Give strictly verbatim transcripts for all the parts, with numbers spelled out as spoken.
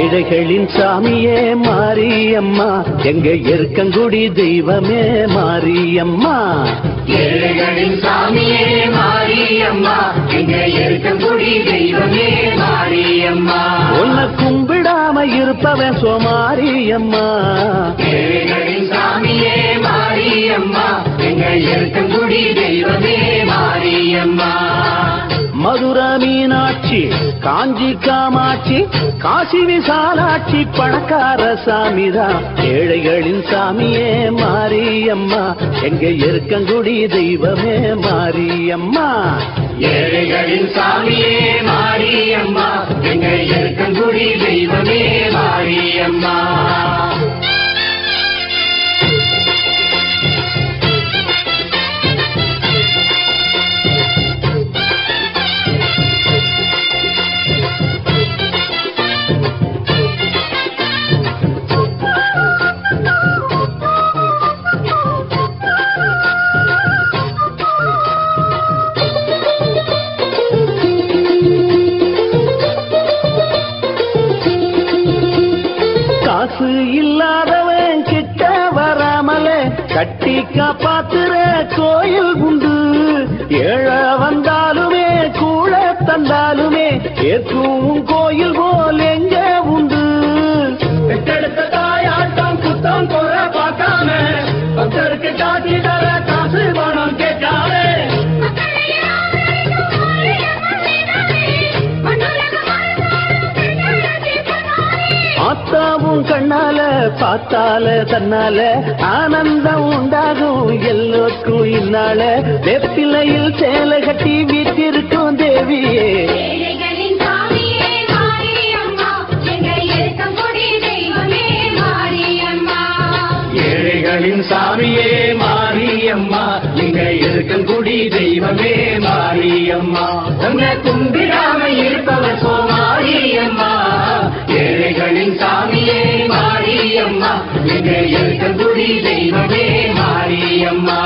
ஏழைகளின் சாமியே மாரியம்மா, எங்க இருக்கங்குடி தெய்வமே மாரியம்மா. ஏழைகளின் சாமியே மாரியம்மா, எங்க இருக்கங்குடி தெய்வமே மாரியம்மா. உன்னை கும்பிடாம இருப்பவன் சோமாரியம்மா. ஏழைகளின் சாமியே மாரியம்மா, எங்க இருக்கங்குடி தெய்வமே மாரியம்மா. மதுரை மீனாட்சி, காஞ்சி காமாட்சி, காசி விசாலாட்சி, பணக்கார சாமிதான் ஏழைகளின் சாமியே மாரியம்மா, எங்க இருக்கங்குடி தெய்வமே மாரியம்மா. ஏழைகளின் சாமியே மாரியம்மா, எங்க இருக்கங்குடி தெய்வமே மாரியம்மா. காசு இல்லாதவன் கிட்ட வராமலே கட்டி காப்பாத்துற கோயில் உண்டு. ஏழ வந்தாலுமே கூட தந்தாலுமே ஏற்கும் கோயில் போல் எங்க உண்டு. பெற்றெடுத்த தாயாட்டம் குத்தம் குறை பார்க்காம பக்தருக்கு காட்டி தர காசு பணம் கேட்காதே. ஆத்தாவும் கண்ணால பார்த்தால தன்னால ஆனந்தம் உண்டாகும் எல்லோருக்கும் இந்நாள. வெப்பிலையில் சேலை கட்டி வீட்டிருக்கும் தேவியே. ஏழைகளின் சாமியே மாரியம்மா, எங்க இருக்கங்குடி தெய்வமே மாரியம்மா. ஏழைகளின் சாமியே மாரியம்மா, எங்க இருக்கங்குடி தெய்வமே மாரியம்மா. உன்னை கும்பிடாம இருப்பவர் சோமாரியம்மா. ஏழைகளின் சாமியே மாரியம்மா, எங்க இருக்கங்குடி தெய்வமே மாரியம்மா.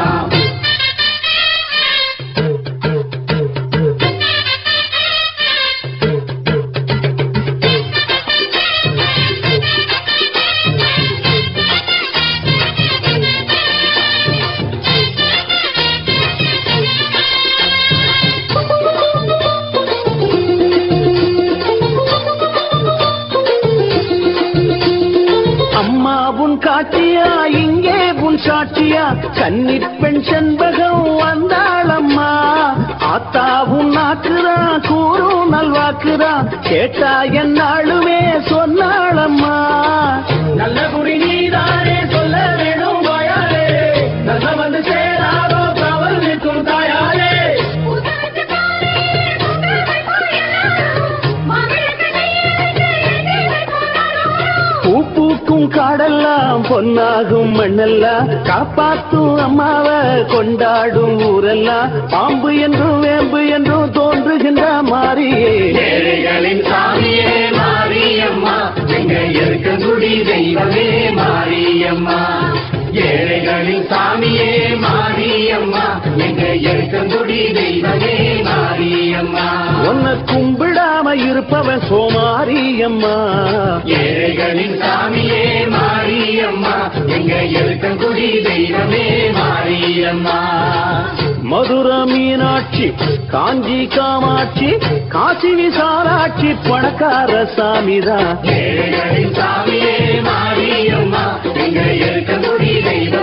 அம்மாவும் காட்சியா இங்கே புன் சாட்சியா, கன்னி பெண் செண்பகம் வந்தாளம்மா. ஆத்தாவும் நாக்குறா கூறும் நல்வாக்குறா, கேட்டா என்னாளுமே சொன்னாளம்மா. நல்ல குறி நீதானே சொல்ல வேணும் வாயாலே, நல்ல வந்து சேராதோ காவல் நிற்கும் தாயாலே. பூ பூக்கும் காடெல்லாம் பொன்னாகும் மண்ணெல்லாம், காப்பாத்தும் அம்மாவை கொண்டாடும் ஊரெல்லாம். பாம்பு என்றும் வேம்பு என்றும் தோன்றுகின்ற மாரியே. ஏழைகளின் சாமியே மாரியம்மா, எங்க இருக்கங்குடி தெய்வமே மாரியம்மா. ஏழைகளின் சாமியே மாரியம்மா, எங்க இருக்கங்குடி தெய்வமே மாரியம்மா. உன்னை கும்பிடாம இருப்பவன் சோமாரியம்மா. ஏழைகளின் சாமியே மாரியம்மா, எங்க இருக்கங்குடி தெய்வமே மாரியம்மா. மதுரை மீனாட்சி, காஞ்சி காமாட்சி, காசி விசாலாட்சி, பணக்கார சாமிதான் ஏழைகளின் சாமியே மாரியம்மா, எங்க இருக்கங்குடி தெய்வமே